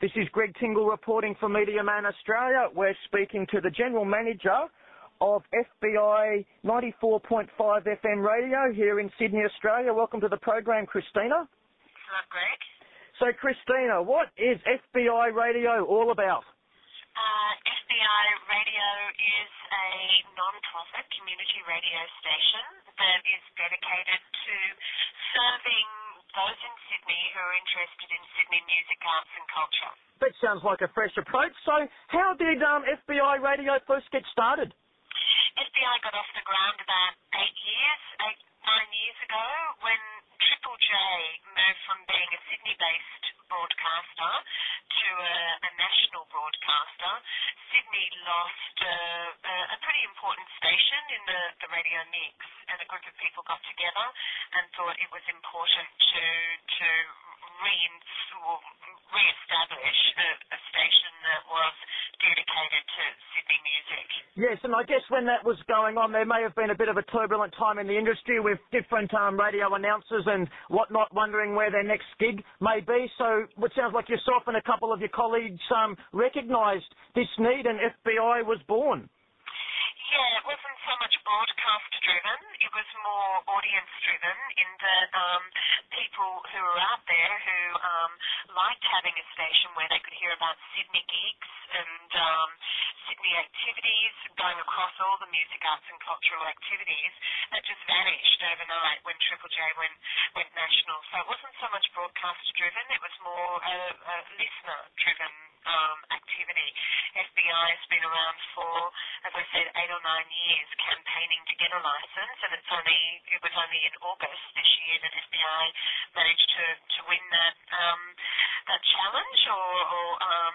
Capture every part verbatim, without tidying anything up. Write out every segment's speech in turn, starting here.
This is Greg Tingle reporting for Media Man Australia. We're speaking to the General Manager of F B I ninety-four point five F M radio here in Sydney, Australia. Welcome to the program, Christina. Hello, Greg. So, Christina, what is F B I radio all about? Uh, F B I Radio is a non-profit community radio station that is dedicated to serving those in Sydney who are interested in Sydney music, arts and culture. That sounds like a fresh approach. So, how did um, F B I radio first get started? F B I got off the ground about eight years, eight, nine years ago when Triple J moved from being a Sydney-based broadcaster to a, a national broadcaster. Sydney lost uh, a, a pretty important station in the, the radio mix, and a group of people got together and thought it was important to to rein- re-establish a, a station that was dedicated to Sydney music. Yes, and I guess when that was going on, there may have been a bit of a turbulent time in the industry with different um, radio announcers and whatnot wondering where their next gig may be. So it sounds like yourself and a couple of your colleagues um, recognised this need and F B I was born. Yeah, it wasn't so much broadcast-driven, it was more audience-driven in that um, people who were out there who um, liked having a station where they could hear about Sydney gigs and um, Sydney activities going across all the music, arts and cultural activities that just vanished overnight when Triple J went, went national. So it wasn't so much broadcast-driven, it was more a, a listener-driven um, activity. F B I has been around for, as I said, eight or nine years campaigning to get a licence, and it's only it was only in August this year that F B I managed to, to win that um, that challenge or, or um,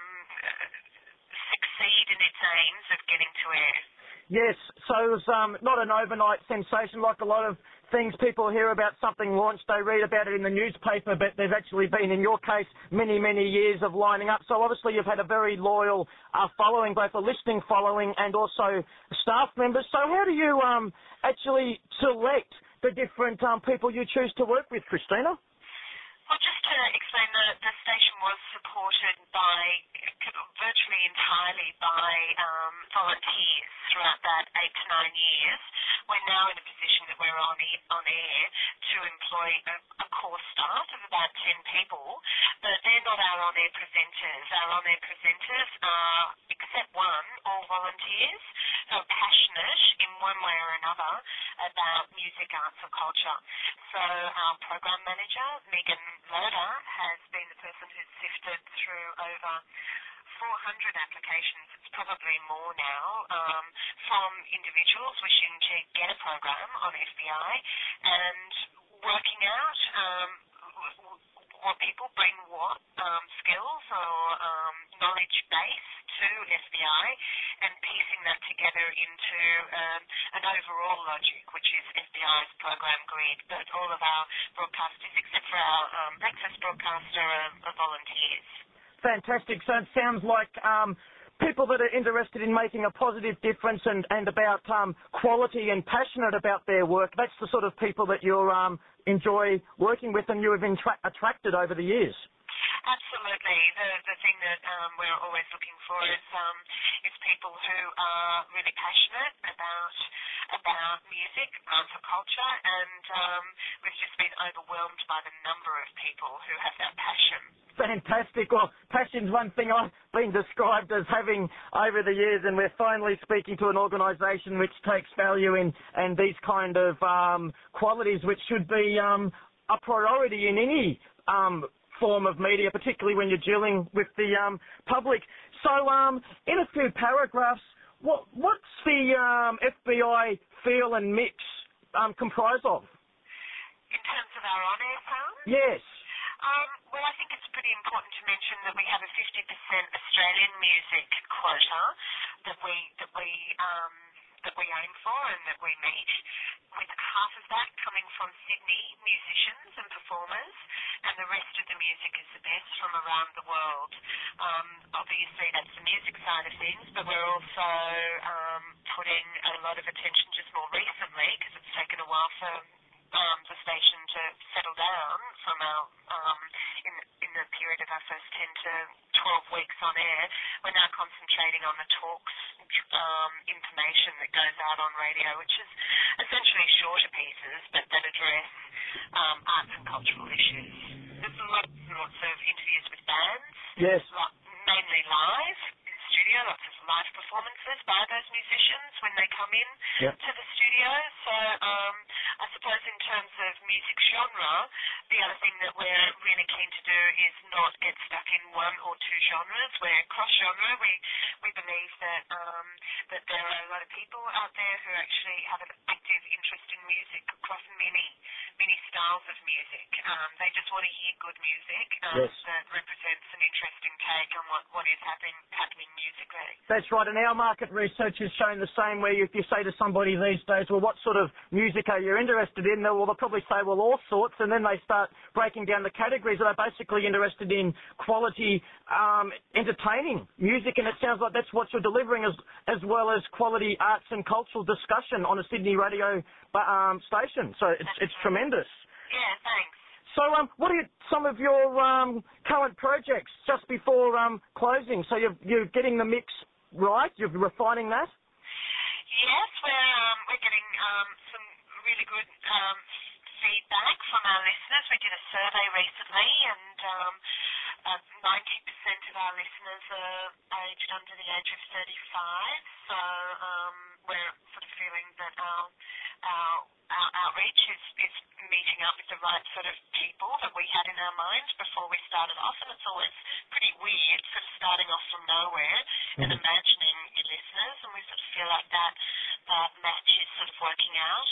succeed in its aims of getting to air. Yes, so it was um, not an overnight sensation like a lot of things. People hear about something launched, they read about it in the newspaper, but there's actually been, in your case, many, many years of lining up. So obviously you've had a very loyal uh, following, both a listening following and also staff members. So how do you um, actually select the different um, people you choose to work with, Christina? Well, just to explain, the, the station was supported by, virtually entirely by um, volunteers throughout that eight to nine years. We're now in a position that we're on, e- on air to employ a, a core staff of about ten people, but they're not our on-air presenters. Our on-air presenters are, except one, all volunteers who are passionate in one way or another about music, arts or culture. So our program manager, Megan Loda, has been the person who's sifted through over four hundred applications, it's probably more now, um, from individuals wishing to get a program on F B I and working out um, what people bring what um, skills or um, knowledge base to F B I and piecing that together into um, an overall logic, which is F B I's program grid. But all of our broadcasters, except for our um, breakfast broadcaster, are, are volunteers. Fantastic. So it sounds like um, people that are interested in making a positive difference and, and about um, quality and passionate about their work, that's the sort of people that you um, enjoy working with and you have intra- attracted over the years. Absolutely. The the thing that um, we're always looking for is um, is people who are really passionate about about music, arts or culture, and um, we've just been overwhelmed by the number of people who have that passion. Fantastic. Well, passion's one thing I've been described as having over the years, and we're finally speaking to an organisation which takes value in and these kind of um, qualities, which should be um, a priority in any um, form of media, particularly when you're dealing with the um, public. So, um, in a few paragraphs, what what's the um, F B I feel and mix um, comprised of? In terms of our on-air sound? Yes. Um, well, I think it's pretty important to mention that we have a fifty percent Australian music quota that we that we um, that we aim for and that we meet, with half of that coming from Sydney musicians and performers, and the rest of the music is the best from around the world. Um, obviously, that's the music side of things, but we're also um, putting a lot of attention just more recently, because it's taken a while for um, the station to settle down from our um, in in the period of our first ten to twelve weeks on air, we're now concentrating on the talks um, information that goes out on radio, which is essentially shorter pieces but that address um, arts and cultural issues. There's lots and lots of interviews with bands, Yes. lo- mainly live in the studio, lots of live performances by those musicians when they come in Yep. to the studio. So um, I suppose in terms of music genre, the other thing that we're really keen to do is not get stuck in one or two genres. We're cross-genre. We we believe that um, that there are a lot of people out there who actually have an active interest in music across many many styles of music. Um, they just want to hear good music um, Yes. that represents an interesting take on what, what is happening happening musically. That's right, and our market research is showing the same, where if you say to somebody these days, well, what sort of music are you interested in? They'll, well, they'll probably say, well, all sorts, and then they start breaking down the categories. They're basically interested in quality, um, entertaining music, and it sounds like that's what you're delivering, as, as well as quality arts and cultural discussion on a Sydney radio um, station. So it's, it's tremendous. Yeah, thanks. So, um, what are you, some of your um, current projects just before um, closing? So you're, you're getting the mix right, you're refining that? Yes, we're um, we're getting um, some really good um, feedback from our listeners. We did a survey recently, and um, uh, ninety percent of our listeners are aged under the age of thirty-five. So um, we're sort of feeling that our our, our outreach is, is meeting up with the right sort of people that we had in our minds before we started off, and it's always pretty weird sort of starting off from nowhere and imagining your listeners, and we sort of feel like that that match is sort of working out.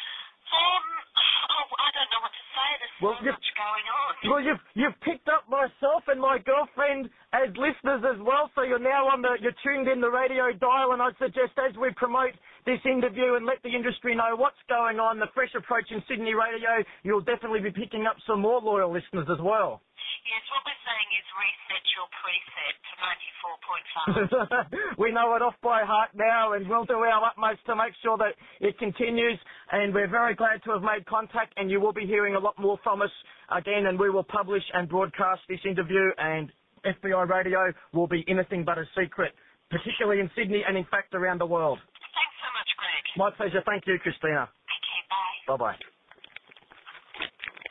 Um, oh, I don't know what to say. There's Well, so you've- much going on. Well, you've you've picked up myself and my girlfriend as listeners as well, so you're now on the you're tuned in the radio dial, and I suggest as we promote this interview and let the industry know what's going on, the fresh approach in Sydney radio, you'll definitely be picking up some more loyal listeners as well. Yes, what we're saying is reset your preset to ninety-four point five. We know it off by heart now, and we'll do our utmost to make sure that it continues, and we're very glad to have made contact, and you will be hearing a lot more from us again, and we will publish and broadcast this interview, and F B I Radio will be anything but a secret, particularly in Sydney and in fact around the world. Thanks so much, Greg. My pleasure. Thank you, Christina. Okay, bye. Bye-bye.